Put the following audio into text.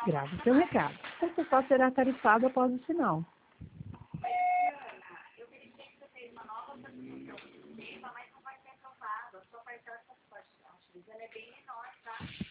Grave seu recado. Essa só será tarifado após o sinal. Eu verifiquei que você fez uma nova substituição do sistema, mas não vai ser aprovado. A sua parcela de participação é bem menor, tá?